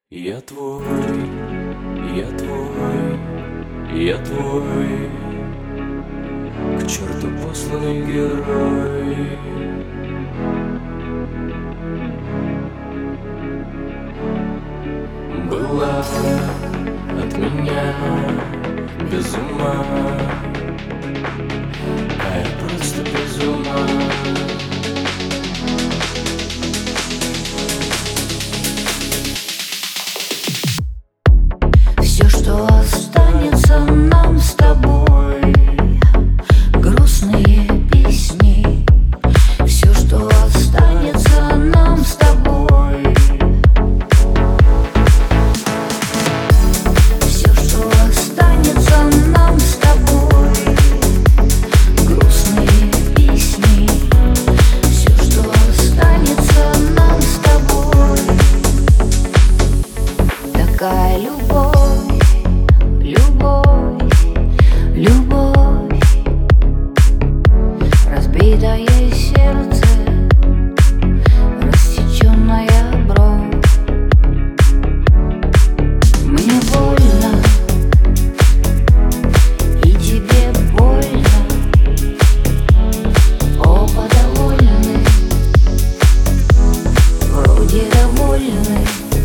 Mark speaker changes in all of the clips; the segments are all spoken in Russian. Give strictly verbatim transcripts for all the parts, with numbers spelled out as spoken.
Speaker 1: Я твой, я твой, я твой, к черту посланный герой. Была от меня без ума, а я просто без ума.
Speaker 2: Все, что останется нам с тобой, грустные песни. Все, что останется нам с тобой, все, что останется нам с тобой, грустные песни. Все, что останется нам с тобой, такая любовь. Любовь, любовь, разбитое сердце, рассеченная бровь. Мне больно, и тебе больно. Оба довольны, вроде довольны.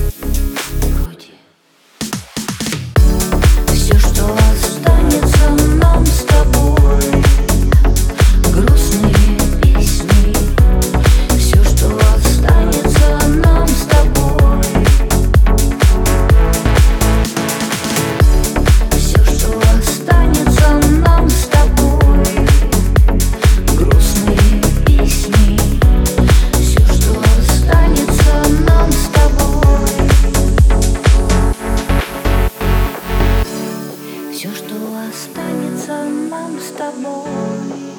Speaker 2: Все, что останется нам с тобой, грустные песни. Все, что останется нам с тобой, все, что останется нам с тобой, грустные песни. Все, что останется нам с тобой, все, что останется нам с тобой,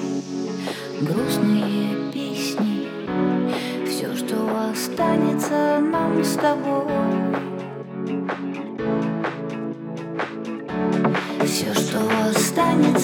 Speaker 2: грустные песни. Все, что останется нам с тобой, все, что останется.